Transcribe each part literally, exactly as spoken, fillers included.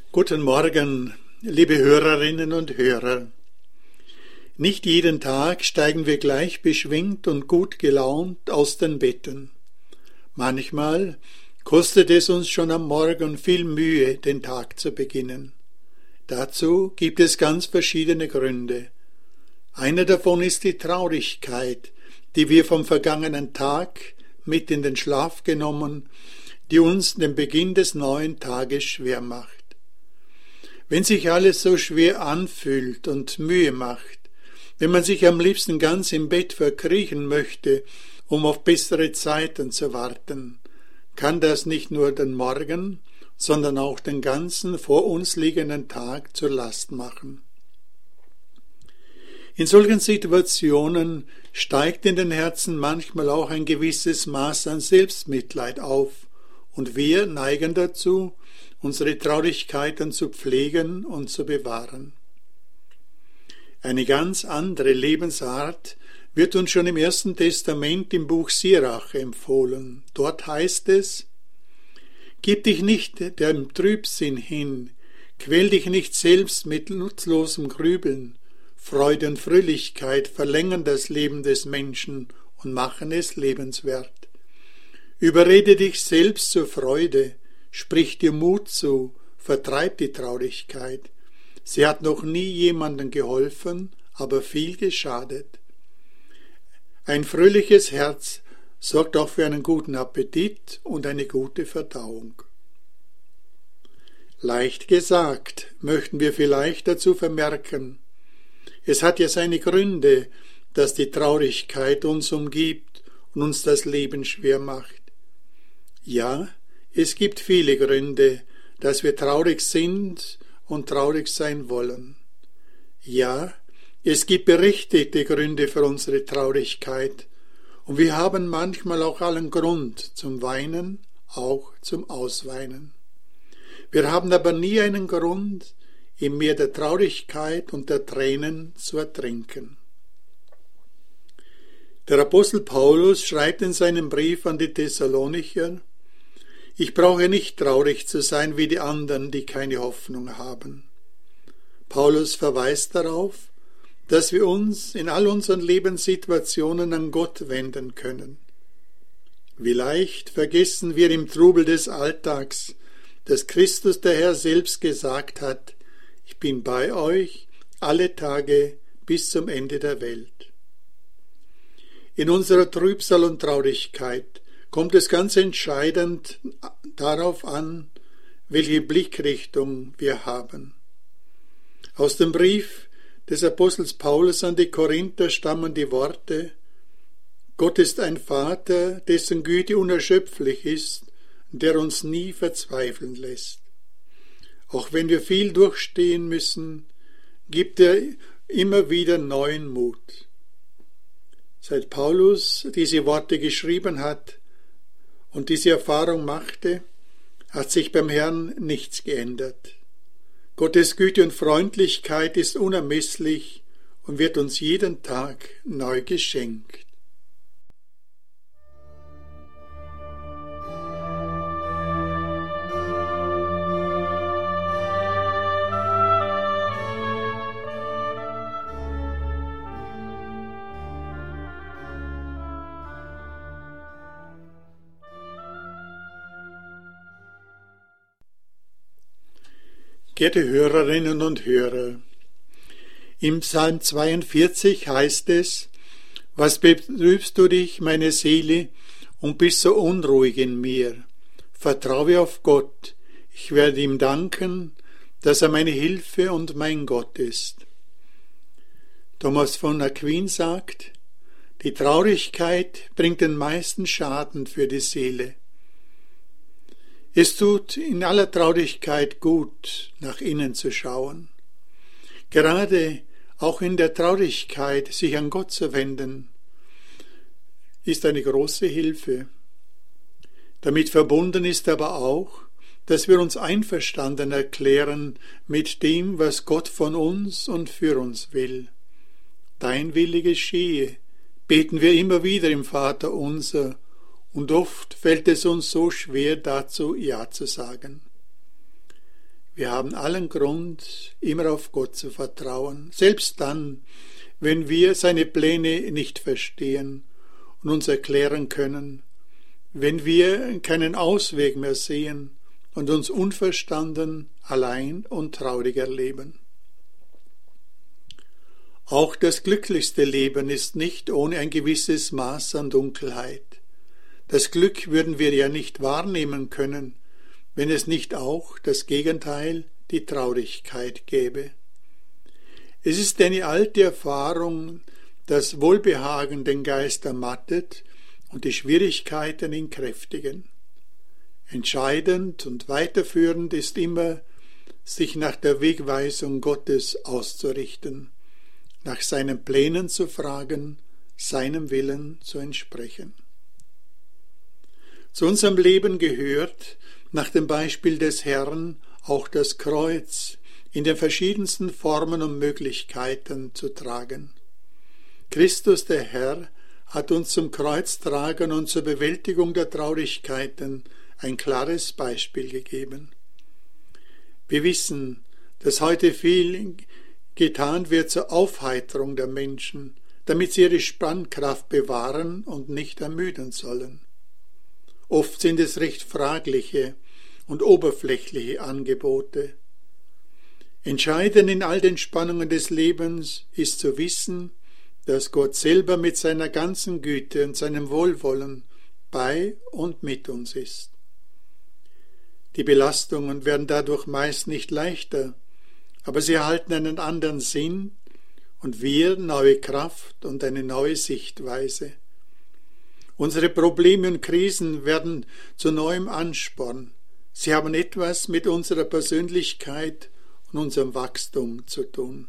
Guten Morgen, liebe Hörerinnen und Hörer. Nicht jeden Tag steigen wir gleich beschwingt und gut gelaunt aus den Betten. Manchmal kostet es uns schon am Morgen viel Mühe, den Tag zu beginnen. Dazu gibt es ganz verschiedene Gründe. Einer davon ist die Traurigkeit, die wir vom vergangenen Tag mit in den Schlaf genommen, die uns den Beginn des neuen Tages schwer macht. Wenn sich alles so schwer anfühlt und Mühe macht, wenn man sich am liebsten ganz im Bett verkriechen möchte, um auf bessere Zeiten zu warten, kann das nicht nur den Morgen, sondern auch den ganzen vor uns liegenden Tag zur Last machen. In solchen Situationen steigt in den Herzen manchmal auch ein gewisses Maß an Selbstmitleid auf, und wir neigen dazu, unsere Traurigkeiten zu pflegen und zu bewahren. Eine ganz andere Lebensart wird uns schon im Ersten Testament im Buch Sirach empfohlen. Dort heißt es: Gib dich nicht dem Trübsinn hin, quäl dich nicht selbst mit nutzlosem Grübeln. Freude und Fröhlichkeit verlängern das Leben des Menschen und machen es lebenswert. Überrede dich selbst zur Freude, sprich dir Mut zu, vertreib die Traurigkeit. Sie hat noch nie jemandem geholfen, aber viel geschadet. Ein fröhliches Herz sorgt auch für einen guten Appetit und eine gute Verdauung. Leicht gesagt, möchten wir vielleicht dazu vermerken. Es hat ja seine Gründe, dass die Traurigkeit uns umgibt und uns das Leben schwer macht. Ja, es gibt viele Gründe, dass wir traurig sind und traurig sein wollen. Ja, es gibt berechtigte Gründe für unsere Traurigkeit, und wir haben manchmal auch allen Grund zum Weinen, auch zum Ausweinen. Wir haben aber nie einen Grund, im Meer der Traurigkeit und der Tränen zu ertrinken. Der Apostel Paulus schreibt in seinem Brief an die Thessalonicher: Ich brauche nicht traurig zu sein wie die anderen, die keine Hoffnung haben. Paulus verweist darauf, dass wir uns in all unseren Lebenssituationen an Gott wenden können. Wie leicht vergessen wir im Trubel des Alltags, dass Christus der Herr selbst gesagt hat: Ich bin bei euch alle Tage bis zum Ende der Welt. In unserer Trübsal und Traurigkeit kommt es ganz entscheidend darauf an, welche Blickrichtung wir haben. Aus dem Brief des Apostels Paulus an die Korinther stammen die Worte: Gott ist ein Vater, dessen Güte unerschöpflich ist, der uns nie verzweifeln lässt. Auch wenn wir viel durchstehen müssen, gibt er immer wieder neuen Mut. Seit Paulus diese Worte geschrieben hat und diese Erfahrung machte, hat sich beim Herrn nichts geändert. Gottes Güte und Freundlichkeit ist unermesslich und wird uns jeden Tag neu geschenkt. Geehrte Hörerinnen und Hörer, im Psalm zweiundvierzig heißt es: Was betrübst du dich, meine Seele, und bist so unruhig in mir? Vertraue auf Gott, ich werde ihm danken, dass er meine Hilfe und mein Gott ist. Thomas von Aquin sagt: Die Traurigkeit bringt den meisten Schaden für die Seele. Es tut in aller Traurigkeit gut, nach innen zu schauen. Gerade auch in der Traurigkeit sich an Gott zu wenden, ist eine große Hilfe. Damit verbunden ist aber auch, dass wir uns einverstanden erklären mit dem, was Gott von uns und für uns will. Dein Wille geschehe, beten wir immer wieder im Vater unser, und oft fällt es uns so schwer, dazu Ja zu sagen. Wir haben allen Grund, immer auf Gott zu vertrauen, selbst dann, wenn wir seine Pläne nicht verstehen und uns erklären können, wenn wir keinen Ausweg mehr sehen und uns unverstanden, allein und traurig erleben. Auch das glücklichste Leben ist nicht ohne ein gewisses Maß an Dunkelheit. Das Glück würden wir ja nicht wahrnehmen können, wenn es nicht auch das Gegenteil, die Traurigkeit gäbe. Es ist eine alte Erfahrung, dass Wohlbehagen den Geist ermattet und die Schwierigkeiten ihn kräftigen. Entscheidend und weiterführend ist immer, sich nach der Wegweisung Gottes auszurichten, nach seinen Plänen zu fragen, seinem Willen zu entsprechen. Zu unserem Leben gehört, nach dem Beispiel des Herrn, auch das Kreuz in den verschiedensten Formen und Möglichkeiten zu tragen. Christus, der Herr, hat uns zum Kreuztragen und zur Bewältigung der Traurigkeiten ein klares Beispiel gegeben. Wir wissen, dass heute viel getan wird zur Aufheiterung der Menschen, damit sie ihre Spannkraft bewahren und nicht ermüden sollen. Oft sind es recht fragliche und oberflächliche Angebote. Entscheidend in all den Spannungen des Lebens ist zu wissen, dass Gott selber mit seiner ganzen Güte und seinem Wohlwollen bei und mit uns ist. Die Belastungen werden dadurch meist nicht leichter, aber sie erhalten einen anderen Sinn und wir neue Kraft und eine neue Sichtweise. Unsere Probleme und Krisen werden zu neuem Ansporn. Sie haben etwas mit unserer Persönlichkeit und unserem Wachstum zu tun.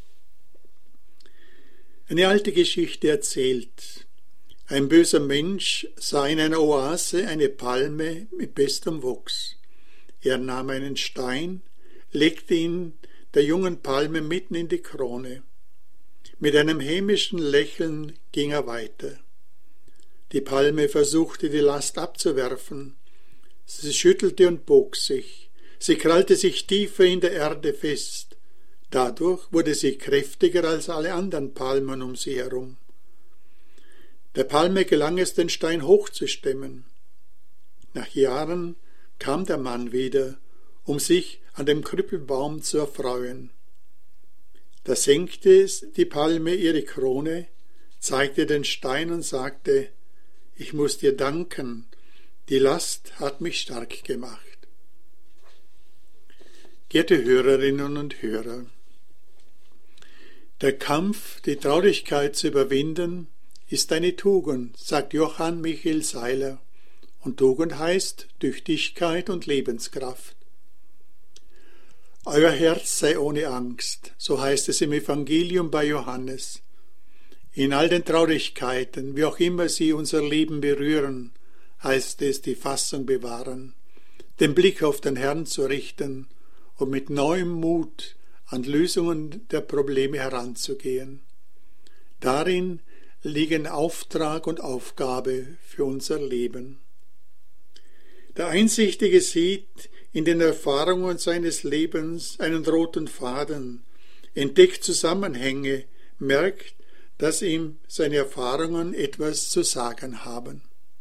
Eine alte Geschichte erzählt. Ein böser Mensch sah in einer Oase eine Palme mit bestem Wuchs. Er nahm einen Stein, legte ihn der jungen Palme mitten in die Krone. Mit einem hämischen Lächeln ging er weiter. Die Palme versuchte, die Last abzuwerfen. Sie schüttelte und bog sich. Sie krallte sich tiefer in der Erde fest. Dadurch wurde sie kräftiger als alle anderen Palmen um sie herum. Der Palme gelang es, den Stein hochzustemmen. Nach Jahren kam der Mann wieder, um sich an dem Krüppelbaum zu erfreuen. Da senkte die Palme ihre Krone, zeigte den Stein und sagte: Ich muss dir danken, die Last hat mich stark gemacht. Geehrte Hörerinnen und Hörer, der Kampf, die Traurigkeit zu überwinden, ist eine Tugend, sagt Johann Michael Seiler, und Tugend heißt Tüchtigkeit und Lebenskraft. Euer Herz sei ohne Angst, so heißt es im Evangelium bei Johannes. In all den Traurigkeiten, wie auch immer sie unser Leben berühren, heißt es, die Fassung bewahren, den Blick auf den Herrn zu richten und mit neuem Mut an Lösungen der Probleme heranzugehen. Darin liegen Auftrag und Aufgabe für unser Leben. Der Einsichtige sieht in den Erfahrungen seines Lebens einen roten Faden, entdeckt Zusammenhänge, merkt, dass ihm seine Erfahrungen etwas zu sagen haben.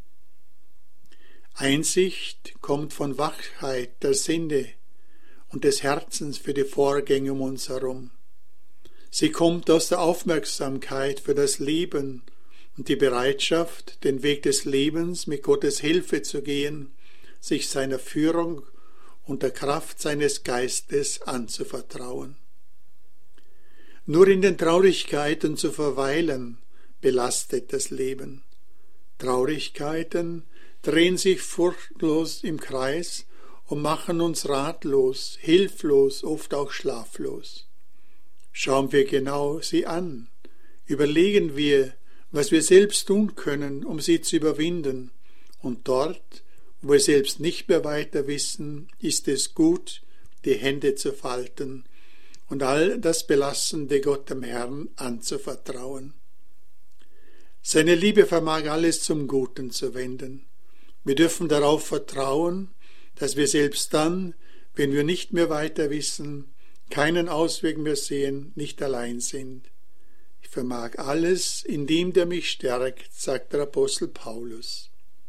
Einsicht kommt von Wachheit der Sinne und des Herzens für die Vorgänge um uns herum. Sie kommt aus der Aufmerksamkeit für das Leben und die Bereitschaft, den Weg des Lebens mit Gottes Hilfe zu gehen, sich seiner Führung und der Kraft seines Geistes anzuvertrauen. Nur in den Traurigkeiten zu verweilen, belastet das Leben. Traurigkeiten drehen sich furchtlos im Kreis und machen uns ratlos, hilflos, oft auch schlaflos. Schauen wir genau sie an, überlegen wir, was wir selbst tun können, um sie zu überwinden, und dort, wo wir selbst nicht mehr weiter wissen, ist es gut, die Hände zu falten und all das Belastende Gott dem Herrn anzuvertrauen. Seine Liebe vermag alles zum Guten zu wenden. Wir dürfen darauf vertrauen, dass wir selbst dann, wenn wir nicht mehr weiter wissen, keinen Ausweg mehr sehen, nicht allein sind. Ich vermag alles in dem, der mich stärkt, sagt der Apostel Paulus.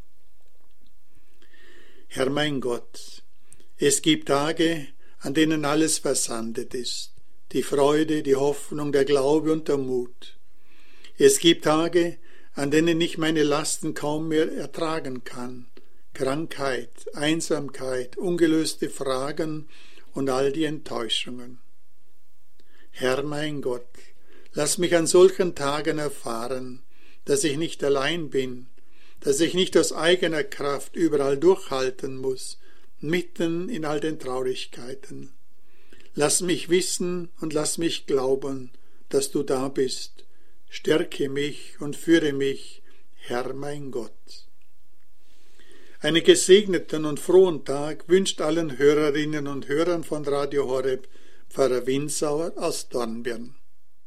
Herr mein Gott, es gibt Tage, an denen alles versandet ist, die Freude, die Hoffnung, der Glaube und der Mut. Es gibt Tage, an denen ich meine Lasten kaum mehr ertragen kann, Krankheit, Einsamkeit, ungelöste Fragen und all die Enttäuschungen. Herr mein Gott, lass mich an solchen Tagen erfahren, dass ich nicht allein bin, dass ich nicht aus eigener Kraft überall durchhalten muss, mitten in all den Traurigkeiten. Lass mich wissen und lass mich glauben, dass du da bist. Stärke mich und führe mich, Herr mein Gott. Einen gesegneten und frohen Tag wünscht allen Hörerinnen und Hörern von Radio Horeb Pfarrer Winsauer aus Dornbirn.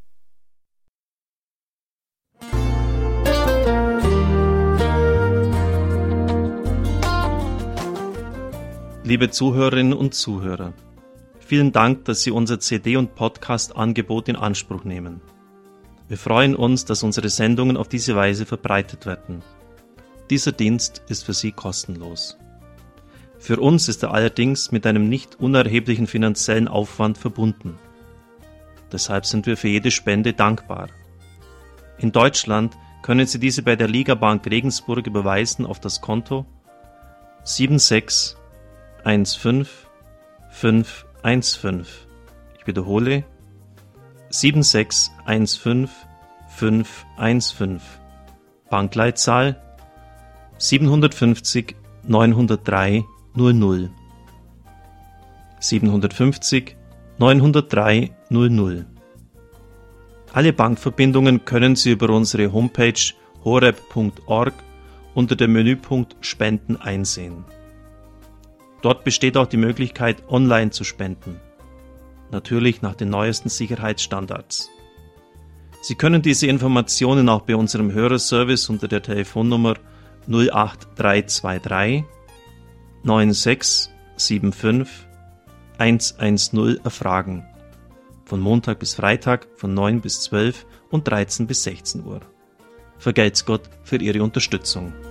Liebe Zuhörerinnen und Zuhörer, vielen Dank, dass Sie unser C D- und Podcast-Angebot in Anspruch nehmen. Wir freuen uns, dass unsere Sendungen auf diese Weise verbreitet werden. Dieser Dienst ist für Sie kostenlos. Für uns ist er allerdings mit einem nicht unerheblichen finanziellen Aufwand verbunden. Deshalb sind wir für jede Spende dankbar. In Deutschland können Sie diese bei der Ligabank Regensburg überweisen auf das Konto sieben sechs eins fünf fünf eins fünf. Ich wiederhole sieben sechs eins fünf fünf eins fünf. Bankleitzahl siebenhundertfünfzig neunhundertdrei null null. siebenhundertfünfzig neunhundertdrei null null. Alle Bankverbindungen können Sie über unsere Homepage horeb punkt org unter dem Menüpunkt Spenden einsehen. Dort besteht auch die Möglichkeit, online zu spenden. Natürlich nach den neuesten Sicherheitsstandards. Sie können diese Informationen auch bei unserem Hörerservice unter der Telefonnummer null acht drei zwei drei neun sechs sieben fünf eins eins null erfragen. Von Montag bis Freitag von neun bis zwölf und dreizehn bis sechzehn Uhr. Vergelt's Gott für Ihre Unterstützung.